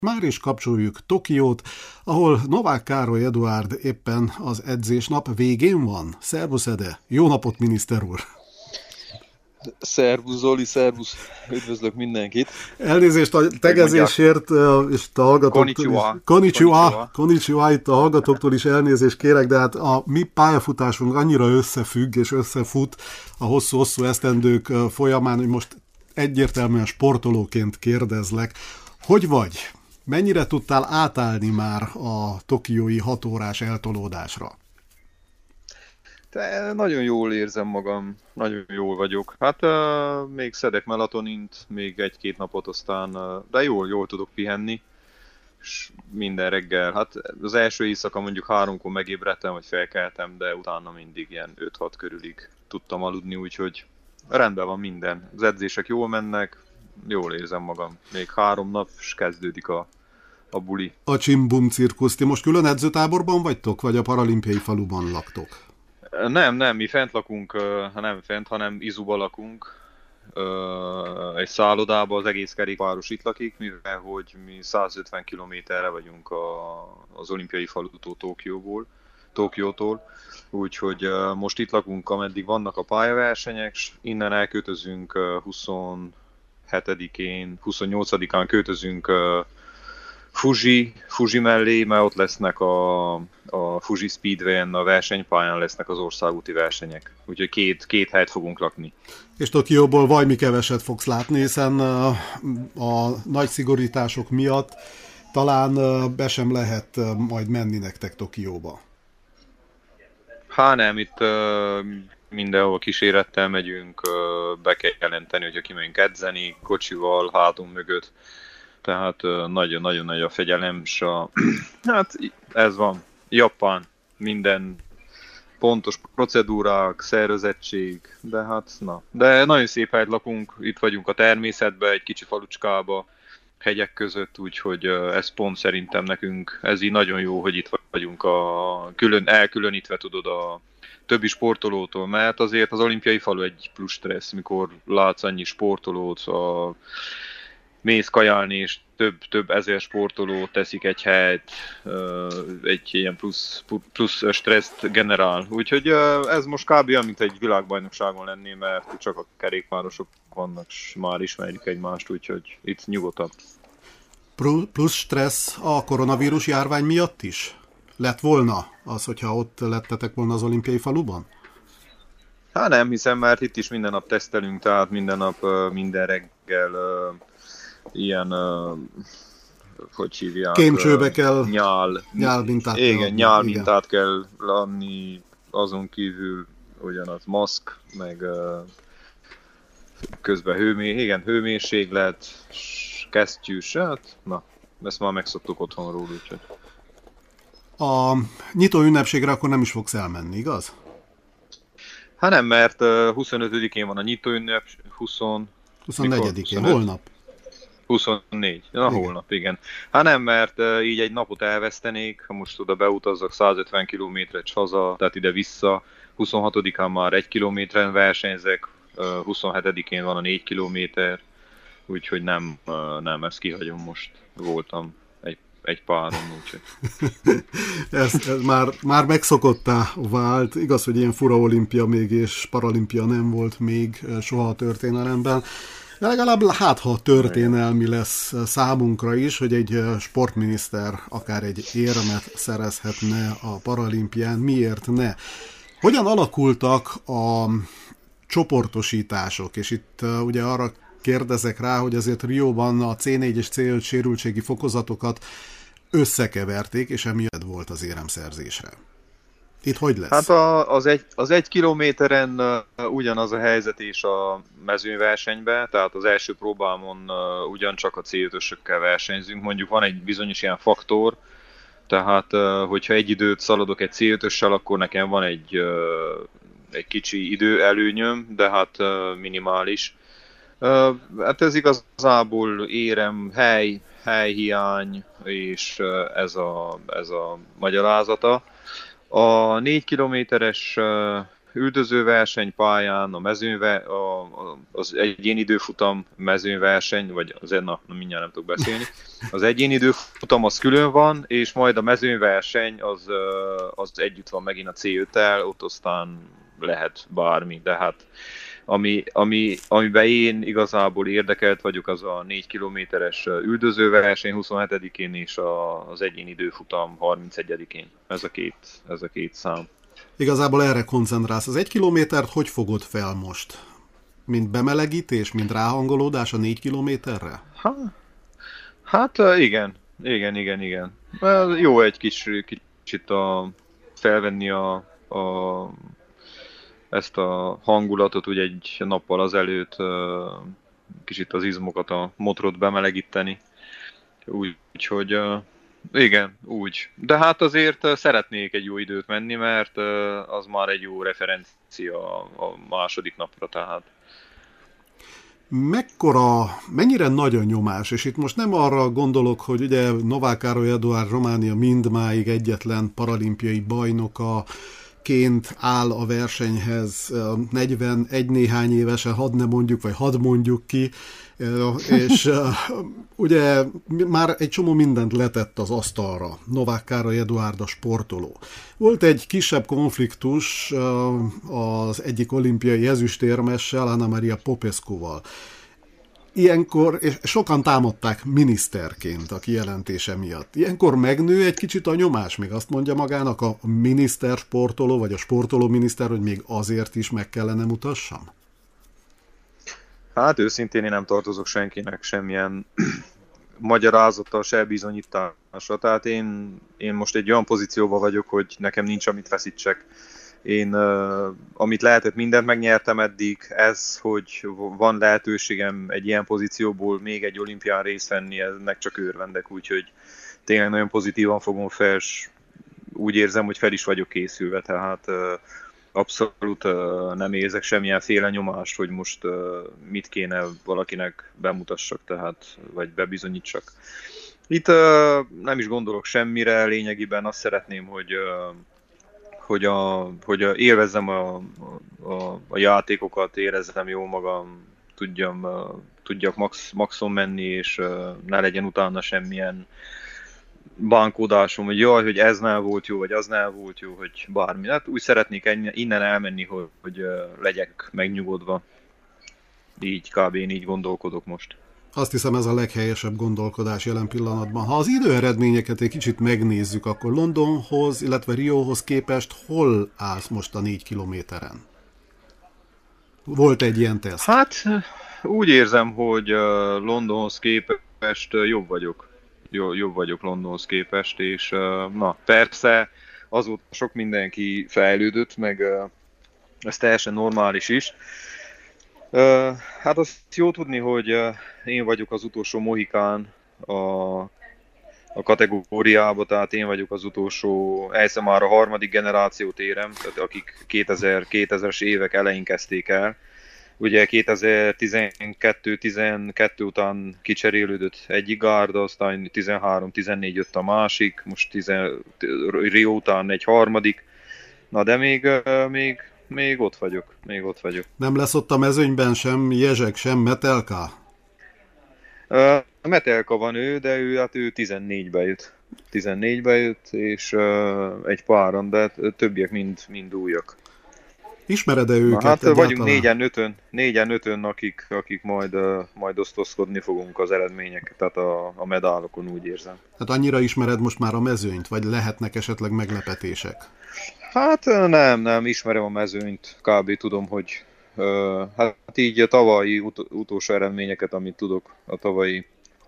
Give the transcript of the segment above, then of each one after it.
Már is kapcsoljuk Tokiót, ahol Novák Károly Eduárd éppen az edzésnap végén van. Szervusz Ede! Jó napot, miniszter úr! Szervusz Zoli, szervusz! Üdvözlök mindenkit! Elnézést a tegezésért, és a hallgatóktól Konnichiwa, itt a hallgatóktól is elnézést kérek, de hát a mi pályafutásunk annyira összefügg és összefut a hosszú-hosszú esztendők folyamán, hogy most egyértelműen sportolóként kérdezlek. Hogy vagy? Mennyire tudtál átállni már a tokiói 6 órás eltolódásra? De nagyon jól érzem magam, nagyon jól vagyok. Hát még szedek melatonint, még 1-2 napot aztán, de jól tudok pihenni. És minden reggel, hát az első éjszaka mondjuk 3-kor megébredtem, vagy felkeltem, de utána mindig ilyen 5-6 körülig tudtam aludni, úgyhogy rendben van minden. Az edzések jól mennek, jól érzem magam. Még 3 nap, és kezdődik a buli. A Csimbum cirkusz. Ti most külön edzőtáborban vagytok, vagy a paralimpiai faluban laktok? Nem, mi fent lakunk, nem fent, hanem Izuba lakunk. Egy szállodában, az egész kerékpáros itt lakik, mivel hogy mi 150 kilométerre vagyunk az olimpiai falutól Tokiótól. Úgyhogy most itt lakunk, ameddig vannak a pályaversenyek, és innen elköltözünk 27-én, 28-án költözünk Fuji mellé, mert ott lesznek a Fuji Speedway-en, a versenypályán lesznek az országúti versenyek. Úgyhogy két helyet fogunk lakni. És Tokióból vajmi keveset fogsz látni, hiszen a nagy szigorítások miatt talán be sem lehet majd menni nektek Tokióba. Nem, itt mindenhol kísérettel megyünk, be kell jelenteni, hogyha kimegyünk edzeni, kocsival, hátunk mögött. Tehát nagyon-nagyon nagy a fegyelem, és hát ez van. Japán, minden pontos procedúrák, szervezettség, de hát na. De nagyon szép helyet lakunk, itt vagyunk a természetben, egy kicsi falucskába, hegyek között, úgyhogy ez pont szerintem nekünk, ez így nagyon jó, hogy itt vagyunk elkülönítve, tudod, a többi sportolótól, mert azért az olimpiai falu egy plusz stressz, mikor látsz annyi sportolót, mész kajálni, és több ezer sportoló teszik egy helyet, egy ilyen plusz stresszt generál. Úgyhogy ez most kb. Olyan, mint egy világbajnokságon lenné, mert csak a kerékpárosok vannak, és már ismerjük egymást, úgyhogy itt nyugodtabb. Plusz stressz a koronavírus járvány miatt is? Lett volna az, hogyha ott lettetek volna az olimpiai faluban? Nem hiszem, mert itt is minden nap tesztelünk, tehát minden nap, minden reggel ilyen, hogy hívják? Kémcsőbe kell nyálmintát. Igen, nyálmintát kell lenni, azon kívül ugyanaz maszk, meg közben hőmérséklet, kesztyűs, hát na, ezt már megszoktuk otthonról, úgyhogy. A nyitó ünnepségre akkor nem is fogsz elmenni, igaz? Nem, mert 25-én van a nyitó ünnep, 24-én, holnap. 24, holnap, igen. Nem, mert így egy napot elvesztenék, ha most oda beutazzak 150 kilométert haza, tehát ide-vissza, 26-án már 1 kilométeren versenyzek, 27-én van a 4 kilométer, úgyhogy nem, ezt kihagyom most. Voltam egy páron, úgyhogy. ez már megszokottá vált. Igaz, hogy ilyen fura olimpia még és paralimpia nem volt még soha a történelemben. De legalább ha történelmi lesz számunkra is, hogy egy sportminiszter akár egy érmet szerezhetne a paralimpián, miért ne? Hogyan alakultak a csoportosítások? És itt ugye arra kérdezek rá, hogy azért Rióban a C4 és C5 sérültségi fokozatokat összekeverték, és emiatt volt az éremszerzésre. Itt hogy lesz? Hát az 1 kilométeren ugyanaz a helyzet is a mezőnyversenyben, tehát az első próbámon ugyancsak a C5-ösökkel versenyzünk. Mondjuk van egy bizonyos ilyen faktor, tehát hogyha egy időt szaladok egy C5-össel, akkor nekem van egy kicsi idő előnyöm, de hát minimális. Hát ez igazából érem, helyhiány, és ez a magyarázata. A 4 kilométeres üldöző versenypályán, az egyéni időfutam mezőnyverseny, vagy mindjárt nem tudok beszélni, az egyéni időfutam az külön van, és majd a mezőnyverseny az együtt van megint a C5-tel, ott aztán lehet bármi, de hát amiben én igazából érdekelt vagyok, az a 4 kilométeres üldözőverseny 27-én és az egyéni időfutam 31-én. Ez a két szám. Igazából erre koncentrálsz. Az 1 kilométert hogy fogod fel most? Mint bemelegítés, mint ráhangolódás a 4 kilométerre? Hát igen. Jó egy kicsit felvenni ezt a hangulatot, ugye egy nappal azelőtt kicsit az izmokat, a motorot bemelegíteni. Úgyhogy igen, úgy. De hát azért szeretnék egy jó időt menni, mert az már egy jó referencia a második napra, tehát. Mennyire nagy a nyomás, és itt most nem arra gondolok, hogy ugye Novák Károly Eduárd Románia mindmáig egyetlen paralimpiai bajnokaként áll a versenyhez, 41 néhány évesen, hadd mondjuk ki, és ugye már egy csomó mindent letett az asztalra Novák Károly Eduárd a sportoló. Volt egy kisebb konfliktus az egyik olimpiai ezüstérmessel, Anna Maria Popescuval. Ilyenkor, és sokan támadták miniszterként a kijelentése miatt. Ilyenkor megnő egy kicsit a nyomás, még azt mondja magának a miniszter sportoló, vagy a sportoló miniszter, hogy még azért is meg kellene mutassam? Hát őszintén én nem tartozok senkinek semmilyen magyarázattal, se bizonyításra. Tehát én most egy olyan pozícióban vagyok, hogy nekem nincs amit veszítsek. Én amit lehetett, mindent megnyertem eddig, hogy van lehetőségem egy ilyen pozícióból még egy olimpián részt venni, ennek csak örvendek, úgyhogy tényleg nagyon pozitívan fogom fel, és úgy érzem, hogy fel is vagyok készülve, tehát abszolút nem érzek semmilyenféle nyomást, hogy most mit kéne valakinek bemutassak, tehát, vagy bebizonyítsak. Itt nem is gondolok semmire, lényegében azt szeretném, hogy élvezzem a játékokat, érezzem jó magam, tudjak maxon menni, és ne legyen utána semmilyen bánkódásom, hogy jaj, hogy ez nem volt jó, vagy az nem volt jó, hogy bármi. Hát úgy szeretnék innen elmenni, hogy legyek megnyugodva. Én így gondolkodok most. Azt hiszem, ez a leghelyesebb gondolkodás jelen pillanatban. Ha az időeredményeket egy kicsit megnézzük, akkor Londonhoz, illetve Rióhoz képest hol állsz most a 4 kilométeren? Volt egy ilyen teszt? Hát úgy érzem, hogy Londonhoz képest jobb vagyok. Jobb vagyok Londonhoz képest, és na persze azóta sok mindenki fejlődött, meg ez teljesen normális is. Hát azt jó tudni, hogy én vagyok az utolsó mohikán a kategóriába, tehát én vagyok az utolsó, elhiszem már a harmadik generációt érem, tehát akik 2000-es évek elején kezdték el. Ugye 2012 után kicserélődött egyik gárda, aztán 13-14 jött a másik, most Rio után egy harmadik, na de még ott vagyok, Nem lesz ott a mezőnyben sem Jezsek, sem Metelka? Metelka van de ő 14-be jött. 14-be jött, és egy páran, de többiek mind újak. Ismered-e őket? Na, hát vagyunk 4-5-ön, akik majd osztozkodni fogunk az eredmények, tehát a medálokon, úgy érzem. Hát annyira ismered most már a mezőnyt, vagy lehetnek esetleg meglepetések? Hát nem ismerem a mezőnyt, kb. Tudom, hogy hát így a tavalyi utolsó eredményeket, amit tudok a tavalyi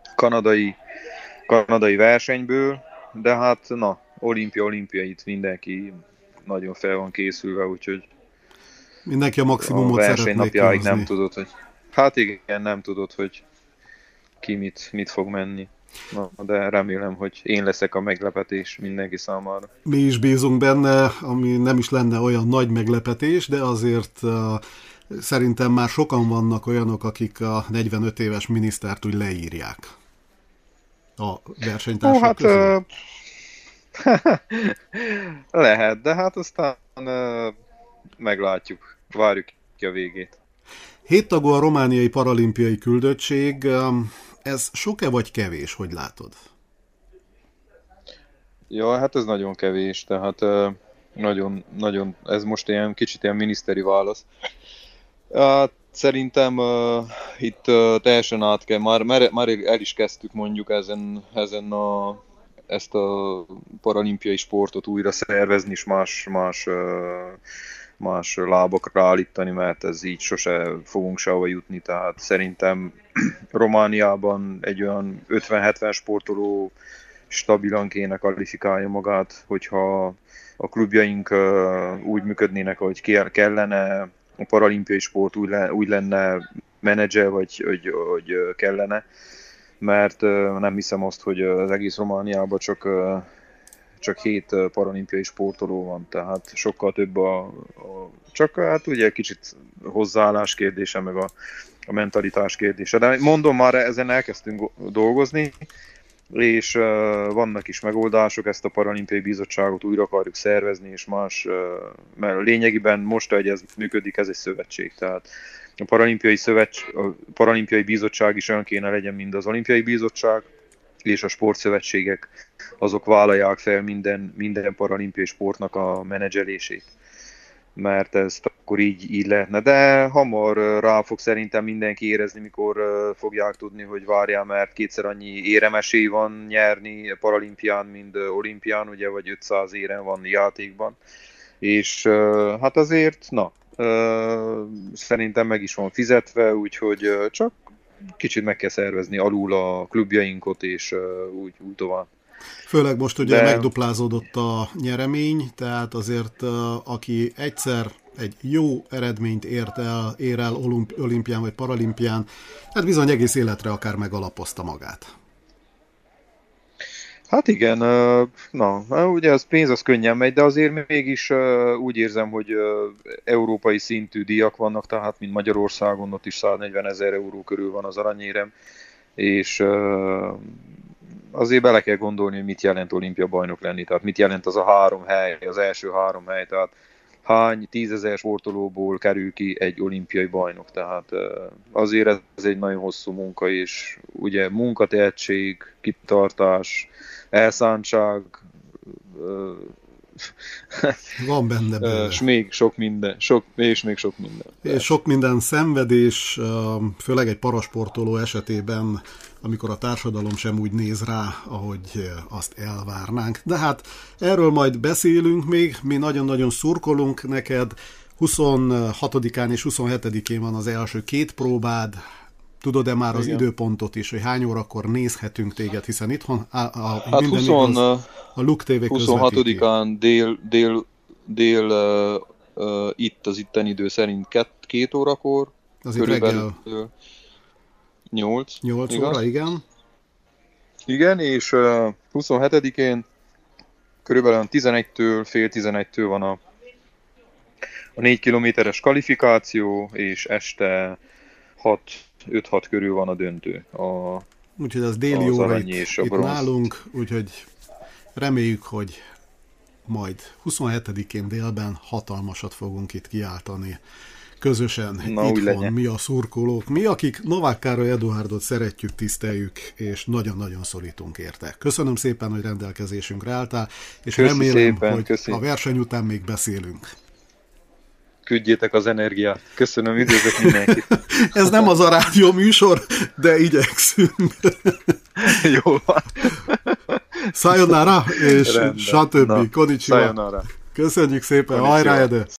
kanadai versenyből, de hát olimpia itt mindenki nagyon fel van készülve, úgyhogy mindenki a maximumot a versenynapjáig nem tudod, hogy hát igen, nem tudod, hogy ki mit fog menni. Na, de remélem, hogy én leszek a meglepetés mindenki számára. Mi is bízunk benne, ami nem is lenne olyan nagy meglepetés, de azért szerintem már sokan vannak olyanok, akik a 45 éves minisztert úgy leírják a versenytársak közül. Lehet, de hát aztán meglátjuk, várjuk ki a végét. 7 tagú a romániai paralimpiai küldöttség, ez sok-e vagy kevés, hogy látod? Ja, hát ez nagyon kevés, tehát nagyon, ez most kicsit ilyen miniszteri válasz. Hát, szerintem itt teljesen át kell, már el is kezdtük mondjuk ezt a paralimpiai sportot újra szervezni, és más lábakra állítani, mert ez így sose fogunk sehova jutni, tehát szerintem Romániában egy olyan 50-70 sportoló stabilan kéne kvalifikálja magát, hogyha a klubjaink úgy működnének, ahogy kellene, a paralimpiai sport úgy lenne menedzser, vagy kellene, mert nem hiszem azt, hogy az egész Romániában csak 7 paralimpiai sportoló van, tehát sokkal több csak hát ugye kicsit hozzáállás kérdése, meg a mentalitás kérdése. De mondom, már ezen elkezdtünk dolgozni, és vannak is megoldások, ezt a paralimpiai bizottságot újra akarjuk szervezni, és mert lényegében most, hogy ez működik, ez egy szövetség, tehát a paralimpiai bizottság is olyan kéne legyen, mint az olimpiai bizottság, és a sportszövetségek azok vállalják fel minden paralimpiai sportnak a menedzselését, mert ezt akkor így lehetne. De hamar rá fog szerintem mindenki érezni, mikor fogják tudni, hogy várjál, mert kétszer annyi éremesély van nyerni paralimpián, mint olimpián, ugye, vagy 500 érem van játékban. És hát azért, szerintem meg is van fizetve, úgyhogy csak kicsit meg kell szervezni alul a klubjainkat, és úgy tovább. Főleg most ugye megduplázódott a nyeremény, tehát azért aki egyszer egy jó eredményt ér el olimpián vagy paralimpián, hát bizony egész életre akár megalapozta magát. Hát igen, ugye az pénz az könnyen megy, de azért mégis úgy érzem, hogy európai szintű díjak vannak, tehát mint Magyarországon, ott is 140 000 euró körül van az aranyérem, és azért bele kell gondolni, hogy mit jelent olimpia bajnok lenni, tehát mit jelent az a 3 hely, az első 3 hely, tehát hány 10 000 sportolóból kerül ki egy olimpiai bajnok, tehát azért ez egy nagyon hosszú munka, és ugye munkatehetség, kitartás, elszántság, van benne bőle. És még sok minden. És sok minden szenvedés, főleg egy parasportoló esetében, amikor a társadalom sem úgy néz rá, ahogy azt elvárnánk. De hát erről majd beszélünk még, mi nagyon-nagyon szurkolunk neked. 26-án és 27-én van az első 2 próbád. Tudod-e már az időpontot is, hogy hány órakor nézhetünk téged, hiszen itthon a Luk TV közvetíti. 26-án dél itt az itteni idő szerint 2 órakor. Azért reggel 8 óra, igen. Igen, és 27-én körülbelül 11-től, fél 11-től van a 4 kilométeres kvalifikáció, és este 5-6 körül van a döntő. Úgyhogy az déli óra itt nálunk, úgyhogy reméljük, hogy majd 27-én délben hatalmasat fogunk itt kiáltani. Közösen itthon mi a szurkolók, mi, akik Novák Károly Eduárdot szeretjük, tiszteljük, és nagyon-nagyon szorítunk érte. Köszönöm szépen, hogy rendelkezésünkre álltál, és remélem, hogy a verseny után még beszélünk. Küldjétek az energiát. Köszönöm, üdvözlök mindenkit. Ez nem az a rádió műsor, de igyekszünk. Jó van. Sayonara, és stb. Konnichiwa. Sayonara. Köszönjük szépen, hajrá, Ede!